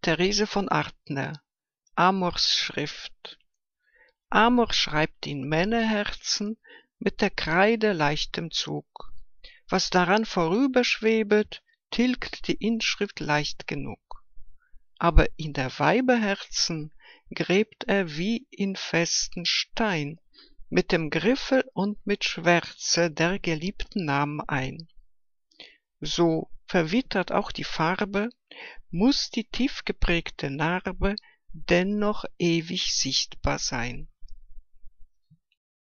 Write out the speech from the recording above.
Therese von Artner, Amors Schrift. Amor schreibt in Männerherzen mit der Kreide leichtem Zug. Was daran vorüberschwebet, tilgt die Inschrift leicht genug. Aber in der Weiberherzen gräbt er wie in festen Stein mit dem Griffel und mit Schwärze der geliebten Namen ein. So verwittert auch die Farbe, muß die tief geprägte Narbe dennoch ewig sichtbar sein.